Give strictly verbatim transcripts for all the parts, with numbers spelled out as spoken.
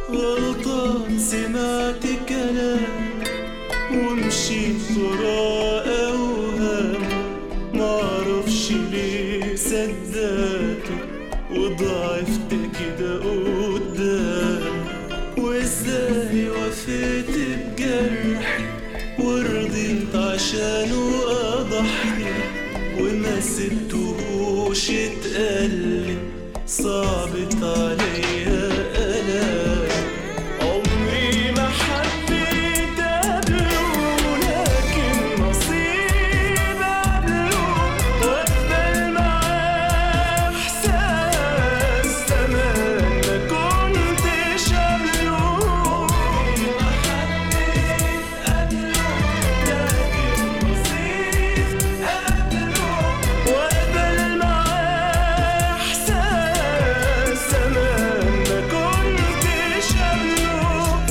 غلطان سمعت كلام ومشيت ورا أوهام، معرفش ليه صدقته وضعفت كده قدام، وازاي وفيت بجرحي ورضيت عشانه أضحي وما سبتهوش اتألم، صعبت عليا ألام. عمري ما حبيت قبله لكن نصيب قبله، وأقبل معاه إحساس زمان ما كنتش قبله. عمري ما حبيت قبله لكن نصيب قبله، وأقبل معاه إحساس زمان ما كنتش قبله.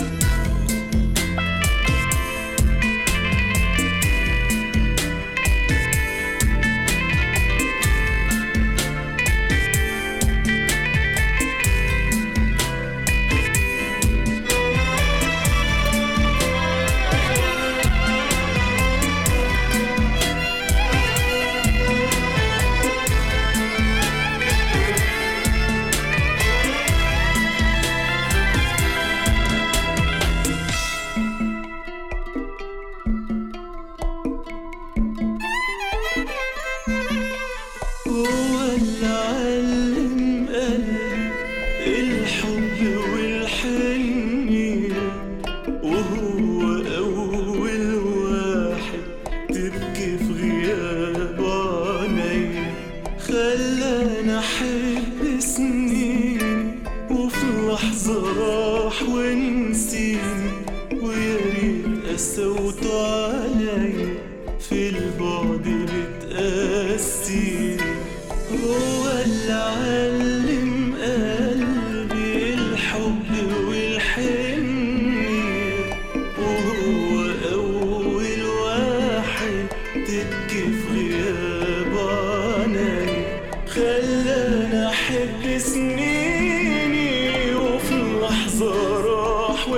هو اللي علم قلبي الحب والحنية، وهو أول واحد تبكي في غياب عينيا، خلاني أحب سنين وفي لحظة راح ونسيني، ويا ريت قسوته عليا في البعد بتقاسيني. هو اللي علم قلبي الحب والحنية، وهو أول واحد تبكي في غياب عينيا، خلاني أحب سنيني وفي لحظة راح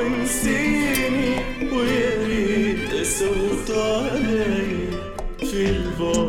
ونسيني، ويا ريت قسوته عليا في البعد